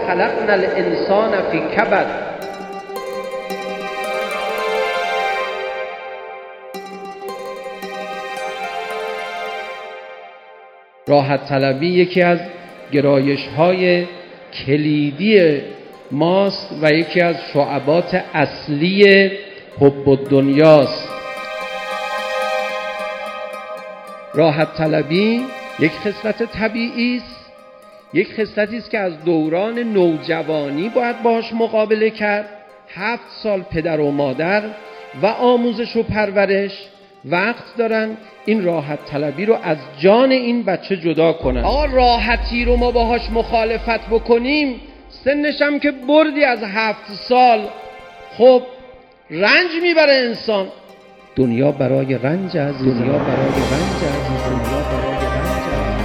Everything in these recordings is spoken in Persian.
خلقنا الانسان فی کبد. راحت طلبی یکی از گرایش‌های کلیدی ماست و یکی از شعبات اصلی حب الدنیاست. راحت طلبی یک خصلت طبیعی است، یک خصلتی است که از دوران نوجوانی باید باهاش مقابله کرد. 7 سال پدر و مادر و آموزش و پرورش وقت دارن این راحت طلبی رو از جان این بچه جدا کنن. آقا راحتی رو ما باهاش مخالفت بکنیم، سنش هم که بردی از 7 سال، خب رنج میبره انسان. دنیا برای رنج عزیز، دنیا برای رنج عزیز، دنیا برای رنج عزیز.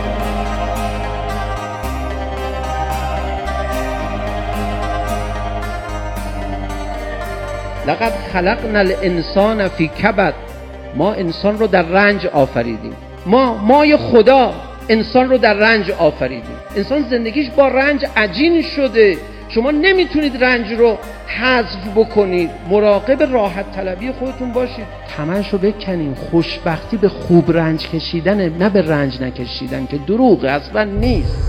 لقد خلقنا الانسان فی کبد. ما انسان رو در رنج آفریدیم. مای خدا انسان رو در رنج آفریدیم. انسان زندگیش با رنج عجین شده. شما نمیتونید رنج رو حذف بکنید. مراقب راحت طلبی خودتون باشید. تمنش رو بکنین. خوشبختی به خوب رنج کشیدن، نه به رنج نکشیدن، که دروغه، اصلا نیست.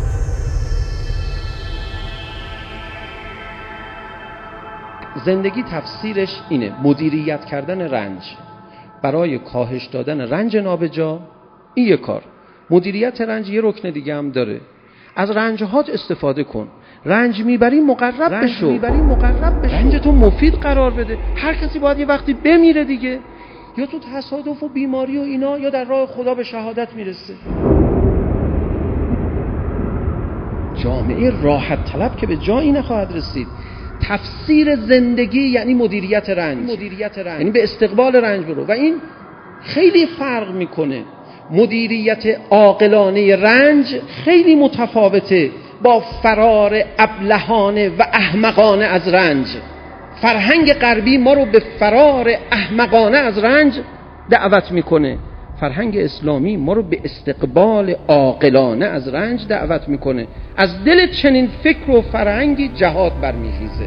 زندگی تفسیرش اینه: مدیریت کردن رنج برای کاهش دادن رنج نابجا. این یک کار. مدیریت رنج یه رکن دیگه هم داره. از رنجهات استفاده کن. رنج میبری مقرب بشو. رنجتو مفید قرار بده. هر کسی باید یه وقتی بمیره دیگه، یا تو تصادف و بیماری و اینا، یا در راه خدا به شهادت میرسه. جامعه راحت طلب که به جایی نخواهد رسید. تفسیر زندگی یعنی مدیریت رنج. یعنی به استقبال رنج برو. و این خیلی فرق میکنه. مدیریت عاقلانه رنج خیلی متفاوته با فرار ابلهانه و احمقانه از رنج. فرهنگ غربی ما رو به فرار احمقانه از رنج دعوت میکنه. فرهنگ اسلامی ما رو به استقبال عاقلانه از رنج دعوت میکنه. از دل چنین فکر و فرهنگی جهاد برمیخیزه.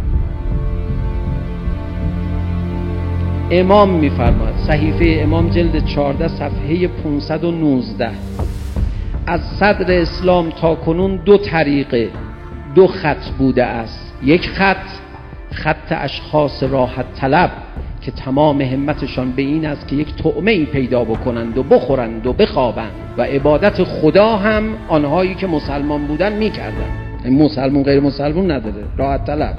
امام میفرماد، صحیفه امام جلد 14 صفحه 519: از صدر اسلام تا کنون 2 طریقه، 2 خط بوده است. یک خط اشخاص راحت طلب که تمام همتشان به این است که یک طعمه‌ای پیدا بکنند و بخورند و بخوابند، و عبادت خدا هم آنهایی که مسلمان بودن میکردن. مسلمون غیر مسلمون نداره. راحت طلب.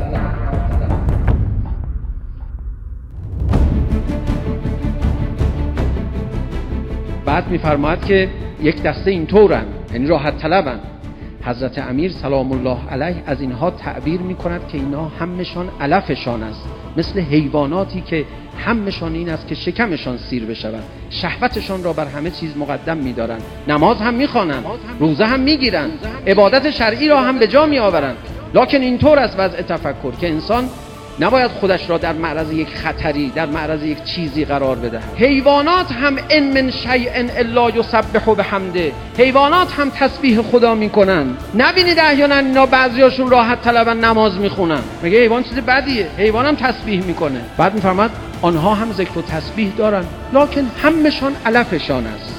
بعد میفرماید که یک دسته اینطورن، یعنی راحت طلبن. حضرت امیر سلام الله علیه از اینها تعبیر میکند که اینا همشان علفشان است، مثل حیواناتی که همشان این است که شکمشان سیر بشوند، شهوتشان را بر همه چیز مقدم می‌دارند، نماز هم می‌خوانند، روزه هم می‌گیرند، عبادت شرعی را هم به جا می‌آورند. لکن اینطور است وضع تفکر که انسان نباید خودش را در معرض یک خطری، در معرض یک چیزی قرار بده. حیوانات هم ان من شیء الا یسبح بحمده. حیوانات هم تسبیح خدا میکنن. نبینید احیانا اینا بعضیاشون راحت طلبن نماز میخونن، میگه حیوان چیز بدیه، حیوان هم تسبیح میکنه. بعد میفرماد آنها هم ذکر و تسبیح دارن، لکن همشان علفشان است.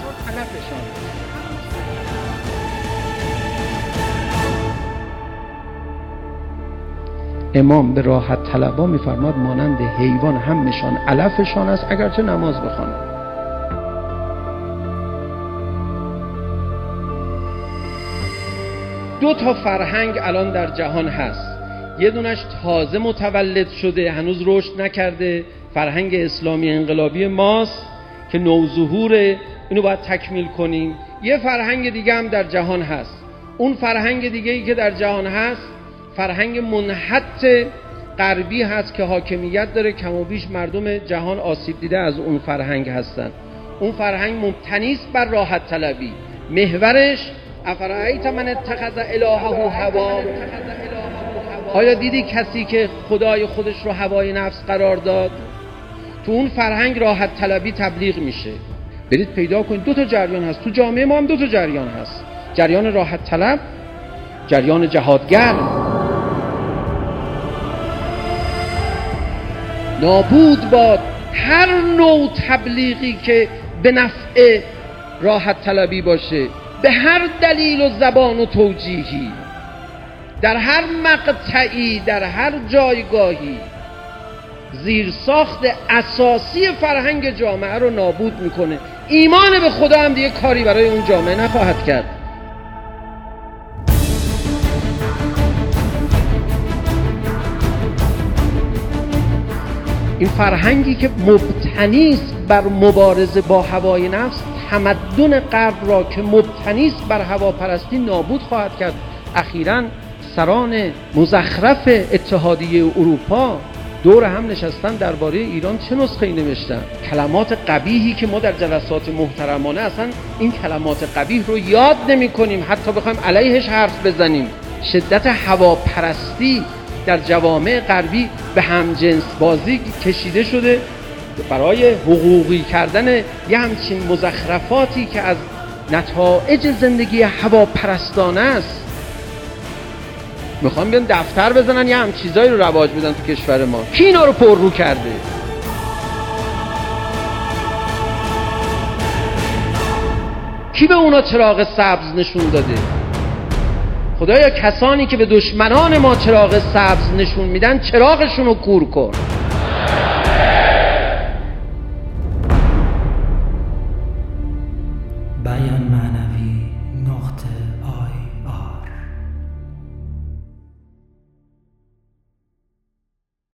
امام به راحت طلبا میفرماد مانند حیوان همشان علفشان است، اگرچه نماز بخوانند. دو تا فرهنگ الان در جهان هست. یه دونش تازه متولد شده، هنوز رشد نکرده، فرهنگ اسلامی انقلابی ماست که نوظهوره، اینو باید تکمیل کنیم. یه فرهنگ دیگه هم در جهان هست. اون فرهنگ دیگه‌ای که در جهان هست فرهنگ منحط غربی هست که حاکمیت داره، کم و بیش مردم جهان آسیب دیده از اون فرهنگ هستن. اون فرهنگ مبتنی است بر راحت طلبی. محورش افرأیت من اتخذ الهه هواه. آیا دیدی کسی که خدای خودش رو هوای نفس قرار داد؟ تو اون فرهنگ راحت طلبی تبلیغ میشه. برید پیدا کنید، 2 تا جریان هست تو جامعه ما، هم 2 تا جریان هست. جریان راحت طلب جریان جهادگر. نابود باد هر نوع تبلیغی که به نفع راحت طلبی باشه، به هر دلیل و زبان و توجیهی، در هر مقطعی، در هر جایگاهی زیرساخت اساسی فرهنگ جامعه رو نابود میکنه. ایمان به خدا هم دیگه کاری برای اون جامعه نخواهد کرد. این فرهنگی که مبتنی است بر مبارزه با هوای نفس، تمدن غرب را که مبتنی است بر هواپرستی نابود خواهد کرد. اخیراً سران مزخرف اتحادیه اروپا دور هم نشستن درباره ایران چه نسخه‌ای نوشتن. کلمات قبیحی که ما در جلسات محترمانه اصلا این کلمات قبیح رو یاد نمی‌کنیم، حتی بخوایم علیهش حرف بزنیم. شدت هواپرستی در جوامع غربی به همجنس بازی کشیده شده برای حقوقی کردن یه همچین مزخرفاتی که از نتایج زندگی هواپرستانه است. میخوام بیان دفتر بزنن یه هم چیزایی رو رواج بدن تو کشور ما. کی اینا رو پر رو کرده؟ کی به اونا چراغ سبز نشون داده؟ خدایا کسانی که به دشمنان ما چراغ سبز نشون میدن چراغشون رو کور کن.